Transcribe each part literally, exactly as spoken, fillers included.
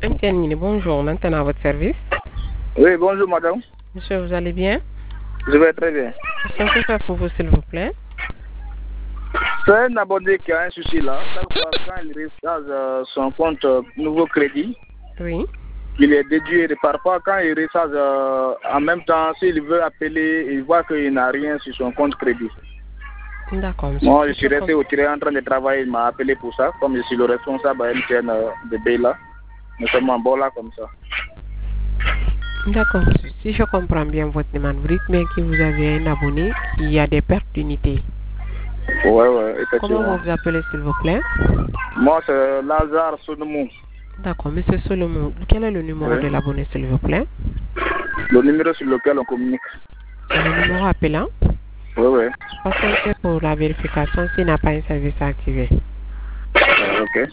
Antienne, bonjour, maintenant à votre service. Oui, bonjour madame. Monsieur, vous allez bien? Je vais très bien. Qu'est-ce qu'on peut faire pour vous, s'il vous plaît? C'est un abonné qui a un souci là. Chaque fois quand il recharge euh, son compte euh, nouveau crédit, Oui. il est déduit. Et parfois quand il recharge euh, en même temps, s'il veut appeler, il voit qu'il n'a rien sur son compte crédit. D'accord, monsieur. Moi, je suis resté au tiré en train de travailler, il m'a appelé pour ça. Comme je suis le responsable à M T N euh, de Bela, nous sommes en bon là comme ça. D'accord, monsieur. Si je comprends bien votre demande, vous dites bien que vous avez un abonné qui a des pertes d'unité. Ouais, ouais, effectivement. Comment vous vous appelez, s'il vous plaît? Moi, c'est Lazare Sonomou. D'accord, monsieur Solomon. Quel est le numéro Oui. de l'abonné, s'il vous plaît? Le numéro sur lequel on communique. C'est le numéro appelant? Oui, oui. Patientez pour la vérification s'il n'a pas un service activé. Euh, ok.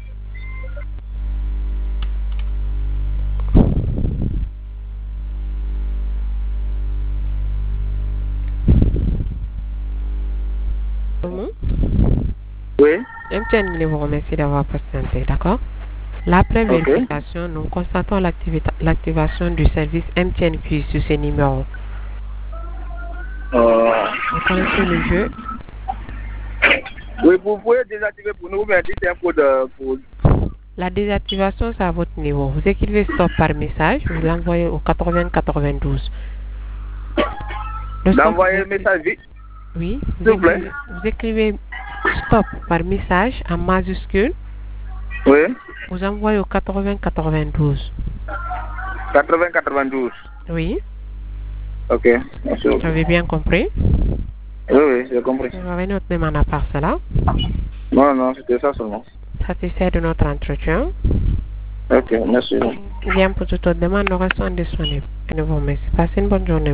Solomon? Oui. M T N vous remercie d'avoir patienté, d'accord? Après Ok. vérification, nous constatons l'activation du service M T N Q sur ces numéros. Euh... Vous connaissez le jeu? Oui, vous pouvez désactiver pour nous, mais dites un peu de... Pour... La désactivation, c'est à votre niveau. Vous écrivez stop par message, vous l'envoyez au quatre-vingts quatre-vingt-douze. D'envoyer un message vite. Oui, s'il vous plaît. écrivez, vous écrivez stop par message en majuscule. Oui. Vous envoyez au quatre-vingts quatre-vingt-douze. quatre-vingts quatre-vingt-douze. Oui. Ok, merci. Vous avez bien compris? Oui, oui, j'ai compris. Vous avez une autre demande à part cela? Non, non, c'était ça seulement. Satisfait de notre entretien? Ok, merci. Bien, pour toute autre demande, nous restons disponibles. Et nous vous remercions. Passez une bonne journée.